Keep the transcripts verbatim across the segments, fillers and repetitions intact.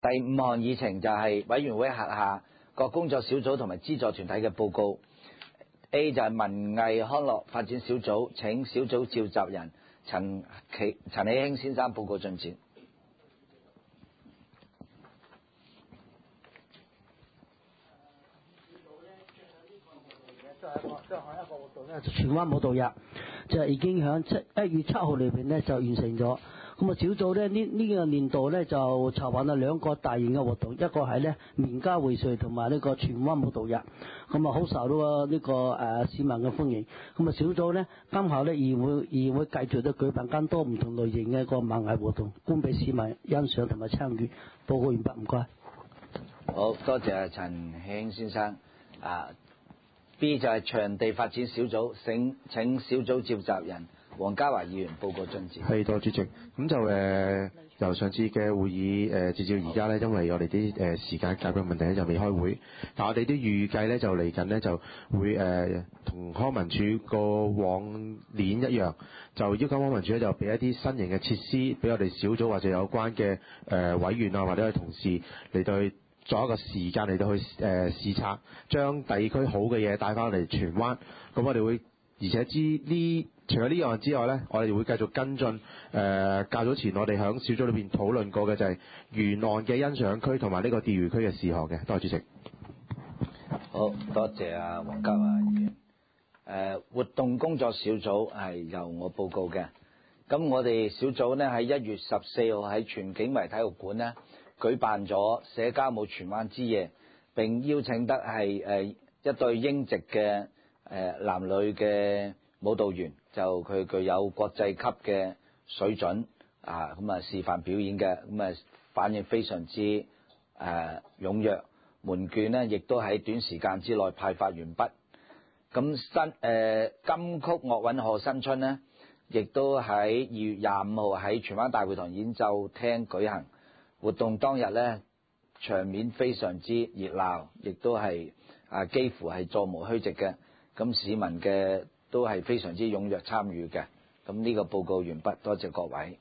第五項議程就係委員會轄下各工作小組同埋資助團體嘅報告。A 就係文藝康樂發展小組，請小組召集人陳啟陳喜興先生報告進展。 最後一個活動咧，就荃灣舞蹈日，就已經喺七一月七號裏邊咧就完成咗。咁啊，小組咧呢呢個年度咧就籌辦咗兩個大型嘅活動，一個係咧名家薈萃同埋呢個荃灣舞蹈日，咁啊好受到呢個誒市民嘅歡迎。咁啊，小組咧今後咧而會而會繼續都舉辦更多唔同類型嘅一個文藝活動，供俾市民欣賞同埋參與。報告完畢，唔該。 好多謝陳喜興先生。啊 B 就係場地發展小組，請請小組召集人黃家華議員報告進展。 係，多謝主席。咁就誒、呃、由上次嘅會議誒，直至到而家咧，因為我哋啲誒時間夾嘅問題咧，就未開會。但我哋都預計咧，就嚟緊咧就會誒同、呃、康文署過往年一樣，就要求康文署咧就俾一啲新型嘅設施俾我哋小組或者有關嘅誒、呃、委員啊，或者係同事嚟到去做一個時間嚟到去誒、呃、視察，將地區好嘅嘢帶翻嚟荃灣。咁我哋會，而且知呢除咗呢樣之外咧，我哋會繼續跟進誒、呃、較早前我哋響小組裏邊討論過嘅就係沿岸嘅欣賞區同埋呢個釣魚區嘅事項嘅。多謝主席。 好多謝啊黃家華議員。誒、呃、活動工作小組係由我報告嘅。咁我哋小組呢喺一月十四號喺全景圍體育館呢舉辦咗社交舞荃灣之夜，並邀請得係誒一對英籍嘅誒男女嘅舞蹈員，就佢具有國際級嘅水準啊，咁啊示範表演嘅，咁啊反應非常之誒踴躍，門券呢亦都喺短時間之內派發完畢。咁新誒、呃、金曲樂韻賀新春呢，亦都喺二月廿五號喺荃灣大會堂演奏廳舉行。活動當日呢，場面非常之熱鬧，亦都係啊幾乎係座無虛席嘅。咁市民嘅都係非常之踴躍參與嘅。咁呢個報告完畢，多謝各位。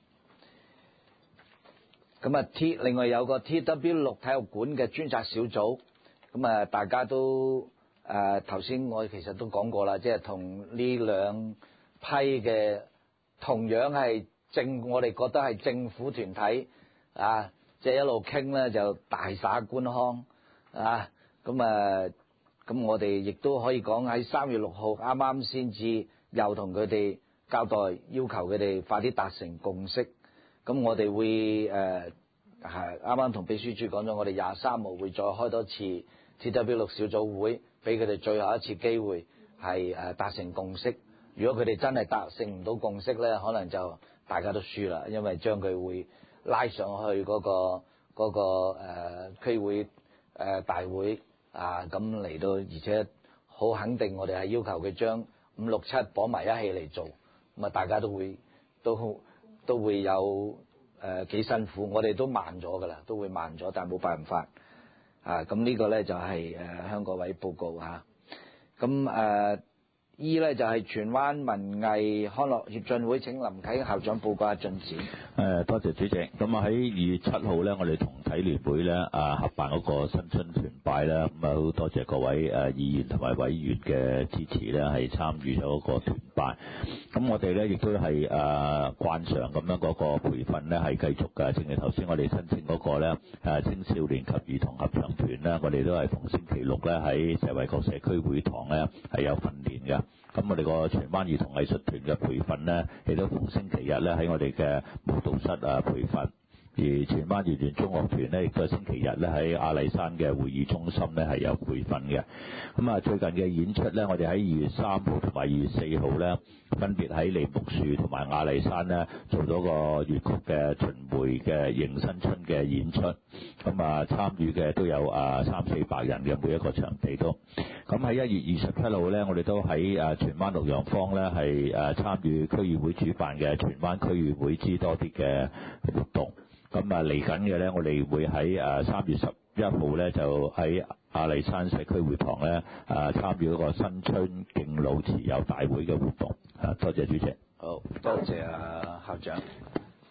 咁啊 T 另外有個 T W 六體育館嘅專責小組，咁啊大家都誒頭先我其實都講過啦，即係同呢兩批嘅同樣係政，我哋覺得係政府團體啊。即係一路傾咧，就大灑官腔啊！咁啊，咁我哋亦都可以講喺三月六號啱啱先至又同佢哋交代，要求佢哋快啲達成共識。咁我哋會誒係啱啱同秘書處講咗，我哋廿三號會再開多次 T W 六小組會，俾佢哋最後一次機會係誒達成共識。如果佢哋真係達成唔到共識咧，可能就大家都輸啦，因為將佢會拉上去嗰、那個嗰、那個誒、呃、區會誒、呃、大會啊，咁嚟到，而且好肯定我哋係要求佢將五六七綁埋一起嚟做，咁啊大家都會都都會有誒幾、呃、辛苦，我哋都慢咗噶啦，都會慢咗，但係冇辦法啊。咁呢個咧就係、是、誒、呃、向各位報告嚇。咁、啊、誒。E 咧就係荃灣文藝康樂協進會，請林啟校長報告下進展。 誒，多謝主席。咁啊喺二月七號咧，我哋同體聯會咧啊合辦嗰個新春團拜啦，咁啊好多謝各位誒議員同埋委員嘅支持咧，係參與咗個團拜。咁我哋咧亦都係誒慣常咁樣嗰個培訓咧係繼續嘅，正如頭先我哋申請嗰個咧誒青少年及兒童合唱團咧，我哋都係逢星期六咧喺社衛國社區會堂咧係有訓練嘅。咁我哋個荃灣兒童藝術團嘅培訓咧，亦都逢星期日咧喺我哋嘅舞蹈室啊培訓。而荃灣圓玄中學團咧，亦都係星期日咧喺亞麗山嘅會議中心咧係有培訓嘅。咁啊，最近嘅演出咧，我哋喺二月三號同埋二月四號咧，分別喺梨木樹同埋亞麗山咧做咗個粵曲嘅巡迴嘅迎新春嘅演出。咁啊，參與嘅都有啊三四百人嘅每一個場地都。咁喺一月二十七號咧，我哋都喺誒荃灣綠楊坊咧係誒參與區議會主辦嘅荃灣區議會知多啲嘅活動。咁啊嚟緊嘅咧，我哋會喺誒三月十一號咧就喺亞麗山社區會堂咧誒參與嗰個新春敬老慈幼大會嘅活動。啊，多謝主席。 好多謝啊校長。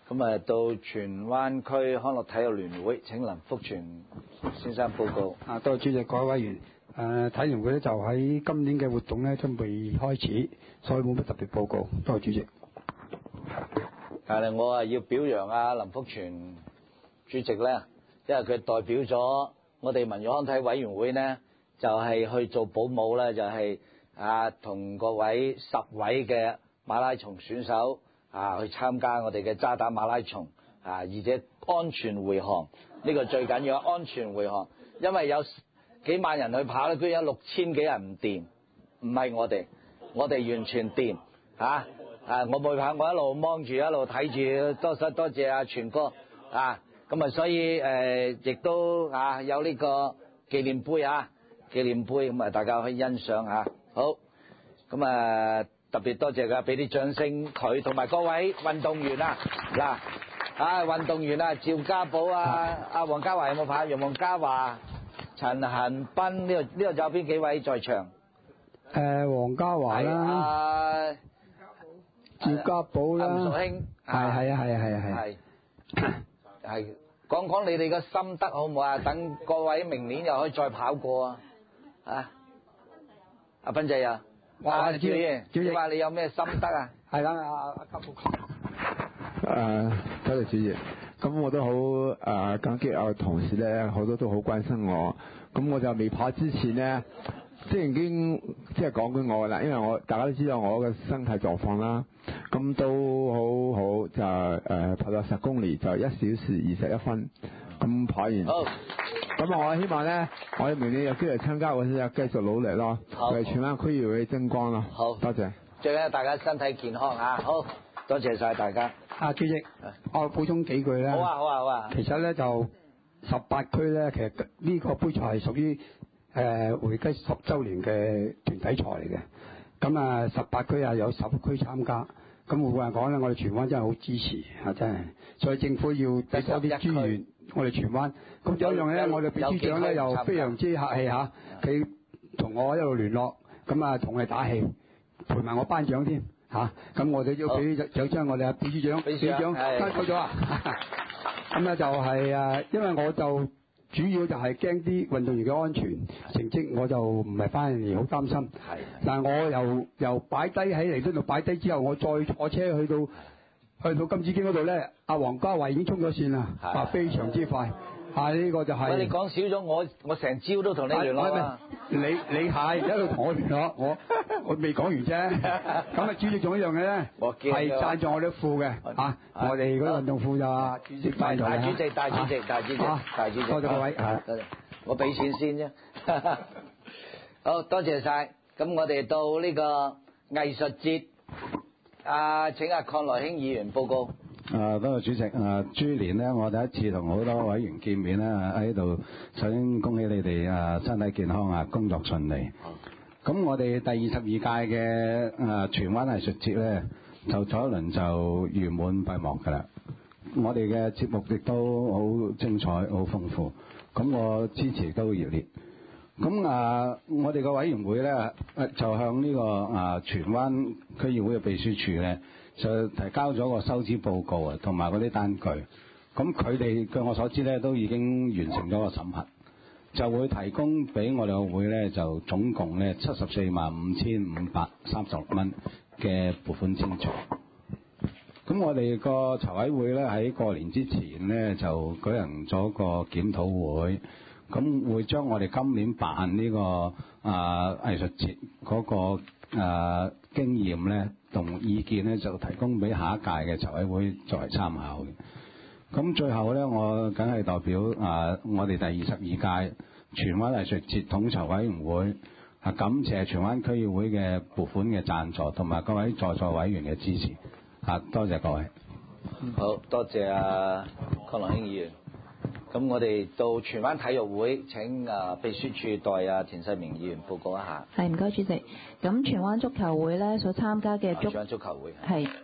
咁啊，到荃灣區康樂體育聯會，請林福全先生報告。 啊，多謝主席，各位委員。誒、體聯會咧就喺今年嘅活動咧都未開始，所以冇乜特別報告。多謝主席。 但係我啊要表揚啊林福全主席咧，因為佢代表咗我哋民樂康體委員會咧，就係、是、去做保姆啦，就係、是、啊同各位十位嘅馬拉松選手啊去參加我哋嘅渣打馬拉松啊，而且安全回航，呢、這個最緊要，安全回航，因為有幾萬人去跑咧，居然有六千幾人唔掂，唔係我哋，我哋完全掂嚇。啊！我冇跑，我一路望住，一路睇住，多謝多謝阿全哥啊！咁啊，所以誒，亦、呃、都啊有呢個紀念碑啊，紀念碑咁啊，大家可以欣賞下。好，咁啊特別多謝㗎，俾啲掌聲佢同埋各位運動員啊！嗱，啊運動員啊，趙家寶啊，阿黃家華有冇跑？楊黃家華、陳恒斌呢度呢度有邊幾位在場？ 誒，黃家華啦。趙家寶啦， 吳淑卿， 係係啊係啊係啊係，係講講你哋嘅心得好唔好啊？等各位明年又可以再跑過啊！啊，阿斌仔啊，哇！主席，主席話你有咩心得啊？ 係啦，阿阿家寶。 誒，多謝主席。咁我都好誒感激我嘅同事咧，好多都好關心我。咁我就未跑之前咧。即係已經即係講緊我啦，因為我大家都知道我嘅身體狀況啦，咁都好好就誒、呃、跑到十公里就一小時二十一分，咁跑完。好。咁我希望咧，我哋明年有機會參加，我先繼續努力咯，為荃灣區議會爭光咯。好，多謝。最緊要大家身體健康啊！好，多謝晒大家。 啊，主席，我補充幾句啦。 好啊，好啊，好啊。 其實咧就十八區咧，其實呢個杯賽係屬於。誒會雞十週年嘅團體賽嚟嘅，咁啊十八區啊有十區參加，咁換句話講咧，我哋荃灣真係好支持啊，真係，所以政府要俾多啲資源，我哋荃灣。咁仲有一樣咧，我哋秘書長咧又非常之客氣嚇，佢同我一路聯絡，咁啊同我哋打氣，陪埋我頒獎添嚇，咁我哋要俾獎章我哋啊秘書長，秘書長頒咗咗啊，咁咧就係啊，因為我就。主要就係驚啲運動員嘅安全成績，我就唔係翻嚟好擔心。係，但係我由由擺低喺嚟呢度擺低之後，我再坐車去到去到金紫荊嗰度咧，阿黃家華已經衝咗線啦，啊非常之快。啊呢個就係。喂，你講少咗，我我成朝都同你聯絡啊！你你係一路同我聯絡，我我未講完啫。咁啊，主席仲有一樣嘢咧，係贊助我啲褲嘅嚇，我哋嗰啲運動褲就主席贊助。大主席，大主席，大主席，大主席。多謝各位，多謝。我俾錢先啫。好多謝晒。咁我哋到呢個藝術節，啊請阿鄺來興議員報告。 啊，多謝主席。啊，豬年呢，我第一次同好多委員見面啦，喺度首先恭喜你哋啊，身體健康啊，工作順利。咁我哋第二十二屆嘅啊荃灣藝術節咧，就早一輪就圓滿閉幕㗎啦。我哋嘅節目亦都好精彩、好豐富。咁我支持都熱烈。咁啊，我哋個委員會咧，就向呢個啊荃灣區議會嘅秘書處咧，就提交咗個收支報告啊，同埋嗰啲單據。咁佢哋據我所知咧，都已經完成咗個審核，就會提供俾我哋個會咧，就總共咧七十四萬五千五百三十六蚊嘅撥款清賬。咁我哋個籌委會咧喺過年之前咧就舉行咗個檢討會，咁會將我哋今年辦呢、這個啊藝術節嗰、那個啊經驗咧同意見咧就提供俾下一屆嘅籌委會作為參考嘅。咁最後咧，我梗係代表啊我哋第二十二屆荃灣藝術節統籌委員會啊感謝荃灣區議會嘅撥款嘅贊助，同埋各位在座委員嘅支持。啊，多謝各位。 好多謝啊，鄺來興議員。咁我哋到荃灣體育會請啊秘書處代啊田世明議員報告一下。 係，唔該主席。咁荃灣足球會咧所參加嘅足荃灣足球會係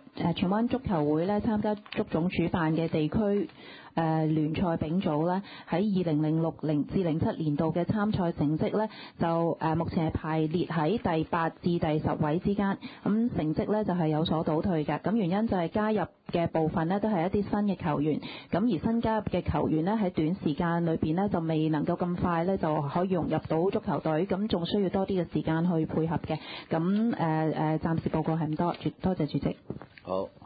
誒荃灣足球會咧參加足總主辦嘅地區誒聯賽丙組咧，喺二零零六零至零七年度嘅參賽成績咧，就誒目前係排列喺第八至第十位之間，咁成績咧就係有所倒退嘅。咁原因就係加入嘅部分呢都係一啲新嘅球員，咁而新加入嘅球員呢，喺短時間裏邊呢，就未能夠咁快呢就可以融入到足球隊，咁仲需要多啲嘅時間去配合嘅。咁誒誒，暫時報告係咁多，多謝主席。 好。